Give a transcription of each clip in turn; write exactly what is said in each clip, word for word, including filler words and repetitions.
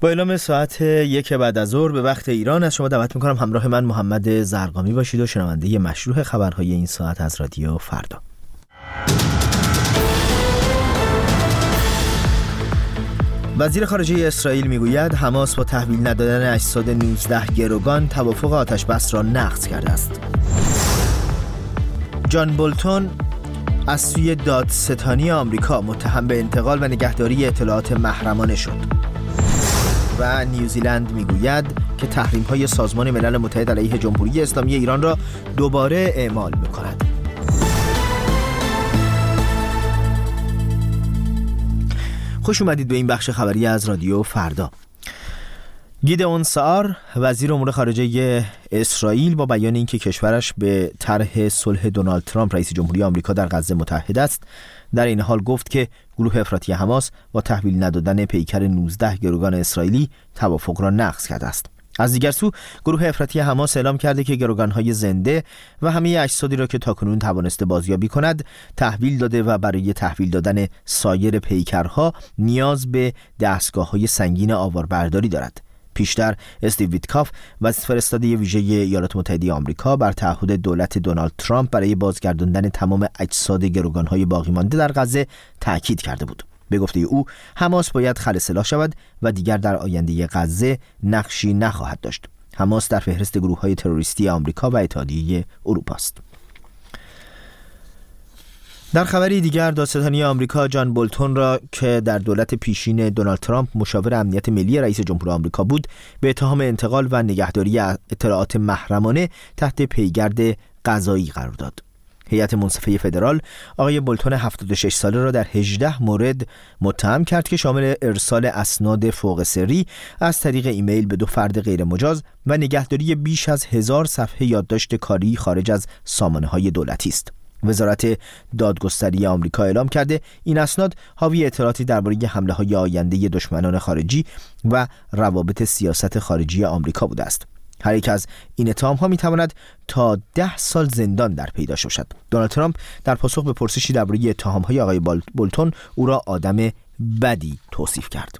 با اعلام ساعت یک بعد از ظهر به وقت ایران از شما دعوت میکنم همراه من محمد زرقامی باشید و شنونده مشروع خبرهای این ساعت از رادیو فردا. وزیر خارجه اسرائیل میگوید حماس با تحویل ندادن اجساد نوزده گروگان توافق آتش بس را نقض کرده است. جان بولتون از سوی دادستانی آمریکا متهم به انتقال و نگهداری اطلاعات محرمانه شد. و نیوزیلند میگوید که تحریم‌های سازمان ملل متحد علیه جمهوری اسلامی ایران را دوباره اعمال می‌کند. خوش اومدید به این بخش خبری از رادیو فردا. گیدئون سعار وزیر امور خارجه اسرائیل با بیان اینکه کشورش به طرح صلح دونالد ترامپ رئیس جمهوری آمریکا در غزه متحد است، در این حال گفت که گروه افراطی حماس با تحویل ندادن پیکر نوزده گروگان اسرائیلی توافق را نقض کرده است. از دیگر سو گروه افراطی حماس اعلام کرده که گروگان‌های زنده و همه اجسادی را که تاکنون توانسته بازیابی کند تحویل داده و برای تحویل دادن سایر پیکرها نیاز به دستگاه‌های سنگین آواربرداری دارد. پیشتر استیو ویتکاف وزیر فرستاده ویژه ایالات متحده آمریکا بر تعهد دولت دونالد ترامپ برای بازگرداندن تمام اجساد گروگان‌های باقی مانده در غزه تأکید کرده بود. به گفته او حماس باید خلأ شود و دیگر در آینده غزه نقشی نخواهد داشت. حماس در فهرست گروه‌های تروریستی آمریکا و اتحادیه اروپا است. در خبری دیگر دادستانی آمریکا جان بولتون را که در دولت پیشین دونالد ترامپ مشاور امنیت ملی رئیس جمهور آمریکا بود به اتهام انتقال و نگهداری اطلاعات محرمانه تحت پیگرد قضایی قرار داد. هیئت منصفه فدرال آقای بولتون هفتاد و شش ساله را در هجده مورد متهم کرد که شامل ارسال اسناد فوق سری از طریق ایمیل به دو فرد غیر مجاز و نگهداری بیش از هزار صفحه یادداشت کاری خارج از سامانه‌های دولتی است. وزارت دادگستری آمریکا اعلام کرده این اسناد حاوی اطلاعاتی درباره حمله‌های آینده دشمنان خارجی و روابط سیاست خارجی آمریکا بوده است. هر یک از این اتهام‌ها می‌تواند تا ده سال زندان در پی داشته باشد. دونالد ترامپ در پاسخ به پرسشی درباره اتهام‌های آقای بولتون او را آدم بدی توصیف کرد.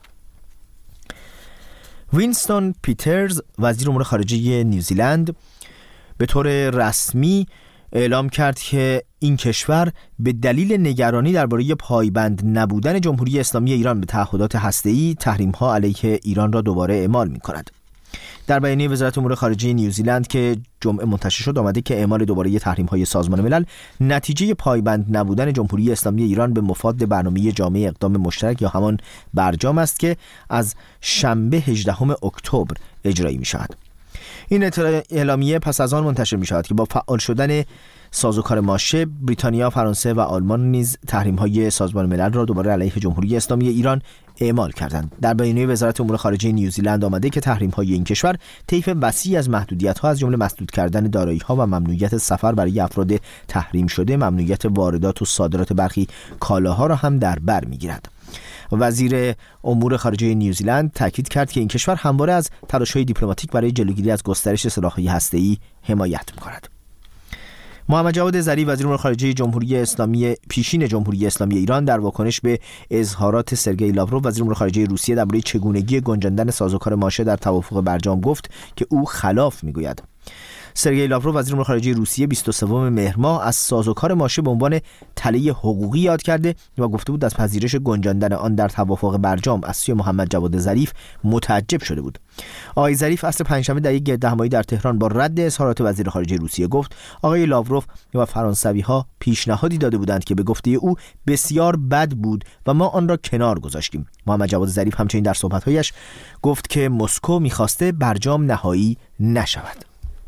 وینستون پیترز وزیر امور خارجه نیوزیلند به طور رسمی اعلام کرد که این کشور به دلیل نگرانی درباره پایبند نبودن جمهوری اسلامی ایران به تعهدات هسته‌ای تحریم‌ها علیه ایران را دوباره اعمال می‌کند. در بیانیه وزارت امور خارجه نیوزیلند که جمعه منتشر شد آمده که اعمال دوباره تحریم‌های سازمان ملل نتیجه پایبند نبودن جمهوری اسلامی ایران به مفاد برنامه جامع اقدام مشترک یا همان برجام است که از شنبه هجدهم اکتبر اجرایی می‌شود. این اعلامیه پس از آن منتشر می شود که با فعال شدن سازوکار ماشه بریتانیا، فرانسه و آلمان نیز تحریم‌های سازمان ملل را دوباره علیه جمهوری اسلامی ایران اعمال کردند. در بیانیه وزارت امور خارجه نیوزیلند آمده که تحریم‌های این کشور طیف وسیعی از محدودیت‌ها از جمله مسدود کردن دارایی‌ها و ممنوعیت سفر برای افراد تحریم شده، ممنوعیت واردات و صادرات برخی کالاها را هم در بر می‌گیرد. وزیر امور خارجه نیوزیلند تاکید کرد که این کشور همواره از تلاش‌های دیپلماتیک برای جلوگیری از گسترش سلاح‌های هسته‌ای حمایت می‌کند. محمد جواد ظریف وزیر امور خارجه جمهوری اسلامی پیشین جمهوری اسلامی ایران در واکنش به اظهارات سرگئی لاوروف وزیر امور خارجه روسیه درباره چگونگی گنجاندن سازوکار ماشه در توافق برجام گفت که او خلاف می‌گوید. سرگئی لاوروف وزیر امور خارجه روسیه بیست و سوم مهر ماه از سازوکار ماشه به عنوان تله حقوقی یاد کرده و گفته بود از پذیرش گنجاندن آن در توافق برجام از سوی محمد جواد ظریف متعجب شده بود. آقای ظریف عصر پنجشنبه در یک گردهمایی در تهران با رد اظهارات وزیر خارجه روسیه گفت آقای لاوروف و فرانسوی‌ها پیشنهادی داده بودند که به گفته او بسیار بد بود و ما آن را کنار گذاشتیم. محمد جواد ظریف همچنین در صحبت‌هایش گفت که مسکو می‌خواسته برجام نهایی نشود.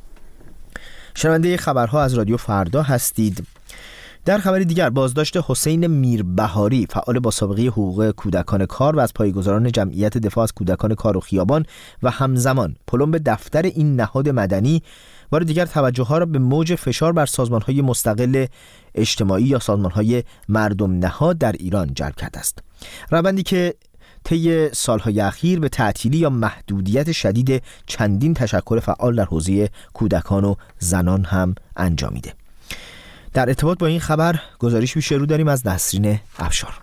شنونده خبرها از رادیو فردا هستید. در خبری دیگر بازداشت حسین میربهاری فعال با سابقه حقوق کودکان کار و از پایه‌گذاران جمعیت دفاع از کودکان کار و خیابان و همزمان پلمب دفتر این نهاد مدنی بار دیگر توجه ها را به موج فشار بر سازمان های مستقل اجتماعی یا سازمان های مردم نهاد در ایران جلب کرده است. روندی که طی سالهای اخیر به تعطیلی یا محدودیت شدید چندین تشکل فعال در حوزه کودکان و زنان هم انجامیده. در ارتباط با این خبر گزارش پیش رو داریم از نسرین افشار.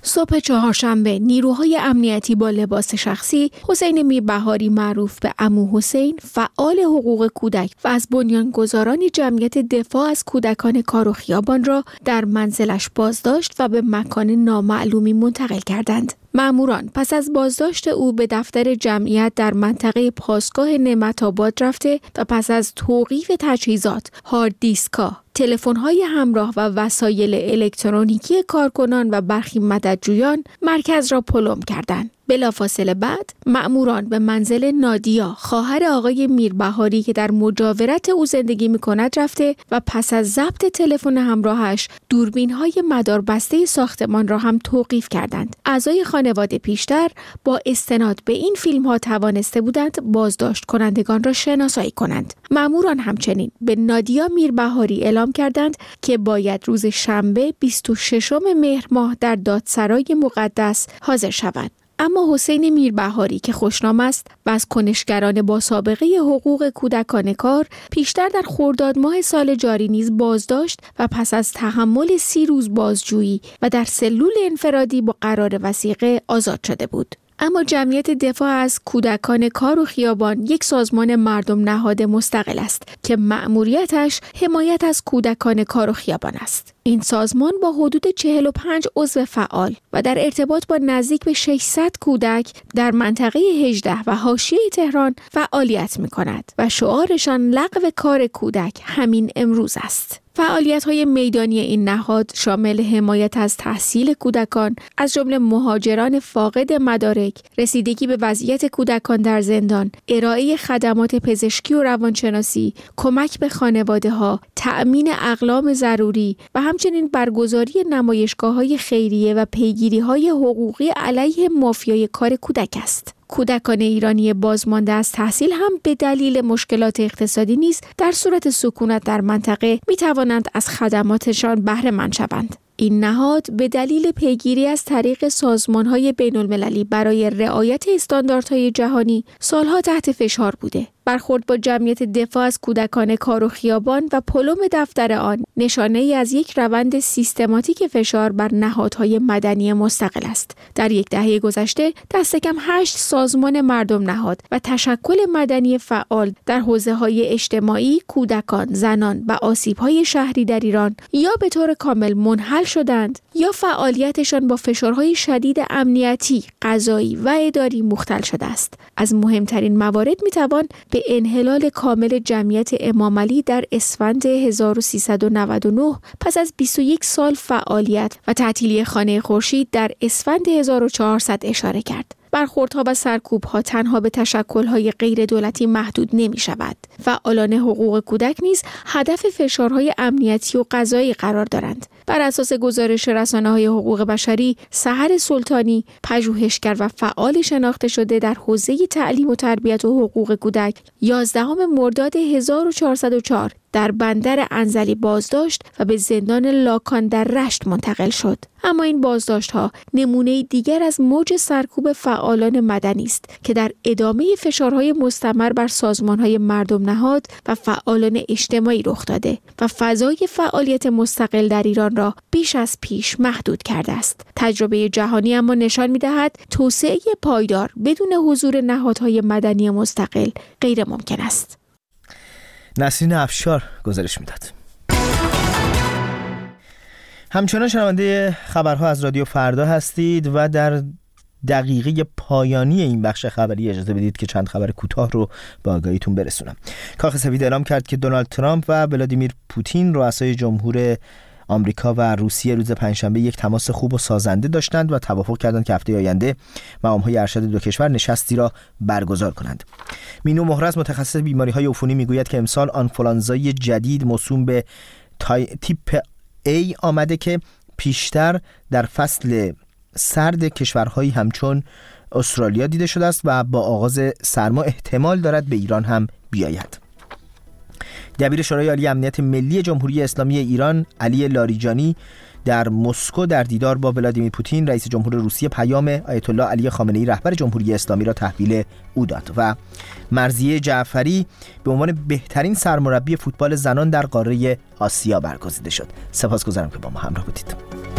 صبح چهارشنبه نیروهای امنیتی با لباس شخصی حسین میربهاری معروف به عمو حسین، فعال حقوق کودک و از بنیانگذاران جمعیت دفاع از کودکان کار و خیابان را در منزلش بازداشت و به مکان نامعلومی منتقل کردند. ماموران پس از بازداشت او به دفتر جمعیت در منطقه پاسگاه نعمت‌آباد رفته و پس از توقیف تجهیزات، هارد دیسک‌ها، تلفن‌های همراه و وسایل الکترونیکی کارکنان و برخی مددجویان مرکز را پلم کردند. بلافاصله بعد مأموران به منزل نادیا، خواهر آقای میربهاری که در مجاورت او زندگی می‌کند رفته و پس از ضبط تلفن همراهش دوربین‌های مداربسته ساختمان را هم توقیف کردند. اعضای خانواده پیشتر با استناد به این فیلم‌ها توانسته بودند بازداشت کنندگان را شناسایی کنند. مأموران همچنین به نادیا میربهاری اعلام کردند که باید روز شنبه بیست و ششم مهر ماه در دادسرای مقدس حاضر شود. اما حسین میربهاری که خوشنام است و از کنشگران با سابقه حقوق کودکان کار پیشتر در خرداد ماه سال جاری نیز بازداشت و پس از تحمل سی روز بازجویی و در سلول انفرادی با قرار وثیقه آزاد شده بود. اما جمعیت دفاع از کودکان کار و خیابان یک سازمان مردم نهاد مستقل است که مأموریتش حمایت از کودکان کار و خیابان است. این سازمان با حدود چهل و پنج عضو فعال و در ارتباط با نزدیک به ششصد کودک در منطقه هجده و حاشیه تهران فعالیت می‌کند و شعارشان لغو کار کودک همین امروز است. فعالیت‌های میدانی این نهاد شامل حمایت از تحصیل کودکان از جمله مهاجران فاقد مدارک، رسیدگی به وضعیت کودکان در زندان، ارائه خدمات پزشکی و روانشناسی، کمک به خانواده‌ها، تأمین اقلام ضروری و همچنین برگزاری نمایشگاه‌های خیریه و پیگیری‌های حقوقی علیه مافیای کار کودک است. کودکان ایرانی بازمانده از تحصیل هم به دلیل مشکلات اقتصادی نیز در صورت سکونت در منطقه می توانند از خدماتشان بهره مند شوند. این نهاد به دلیل پیگیری از طریق سازمان‌های بین‌المللی برای رعایت استانداردهای جهانی سالها تحت فشار بوده. برخورد با جمعیت دفاع از کودکان کار و خیابان و پلم دفتر آن نشانه‌ای از یک روند سیستماتیک فشار بر نهادهای مدنی مستقل است. در یک دهه گذشته دست کم هشت سازمان مردم نهاد و تشکل مدنی فعال در حوزه‌های اجتماعی، کودکان، زنان و آسیب‌های شهری در ایران یا به طور کامل منحل شدند یا فعالیتشان با فشارهای شدید امنیتی، قضایی و اداری مختل شده است. از مهمترین موارد می‌توان به انحلال کامل جمعیت امام علی در اسفند هزار و سیصد و نود و نه پس از بیست و یک سال فعالیت و تعطیلی خانه خورشید در اسفند هزار و چهارصد اشاره کرد. برخوردها و سرکوب‌ها تنها به تشکل‌های غیر دولتی محدود نمی‌شود. فعالان حقوق کودک نیز هدف فشارهای امنیتی و قضایی قرار دارند. بر اساس گزارش رسانه‌های حقوق بشری، سحر سلطانی، پژوهشگر و فعال شناخته شده در حوزه تعلیم و تربیت و حقوق کودک، یازدهم مرداد هزار و چهارصد و چهار در بندر انزلی بازداشت و به زندان لاکان در رشت منتقل شد. اما این بازداشت‌ها نمونه دیگر از موج سرکوب فعالان مدنی است که در ادامه فشارهای مستمر بر سازمان‌های مردم نهاد و فعالان اجتماعی رخ داده و فضای فعالیت مستقل در ایران را بیش از پیش محدود کرده است. تجربه جهانی اما نشان می‌دهد توسعه پایدار بدون حضور نهادهای مدنی مستقل غیر ممکن است. نسرین افشار گزارش میداد. همچنان شنونده خبرها از رادیو فردا هستید و در دقیقه پایانی این بخش خبری اجازه بدید که چند خبر کوتاه رو به آگاهیتون برسونم. کاخ سفید اعلام کرد که دونالد ترامپ و ولادیمیر پوتین رؤسای جمهور آمریکا و روسیه روز پنجشنبه یک تماس خوب و سازنده داشتند و توافق کردند که هفته آینده مقام‌های ارشد دو کشور نشستی را برگزار کنند. مینو مهرز متخصص بیماری‌های عفونی میگوید که امسال آنفولانزای جدید موسوم به تیپ A آمده که پیشتر در فصل سرد کشورهایی همچون استرالیا دیده شده است و با آغاز سرما احتمال دارد به ایران هم بیاید. دبیر شورای عالی امنیت ملی جمهوری اسلامی ایران علی لاریجانی در مسکو در دیدار با ولادیمیر پوتین رئیس جمهور روسیه پیام آیت الله علی خامنه‌ای رهبر جمهوری اسلامی را تحویل او داد و مرضیه جعفری به عنوان بهترین سرمربی فوتبال زنان در قاره آسیا برگزیده شد. سپاسگزارم که با ما همراه بودید.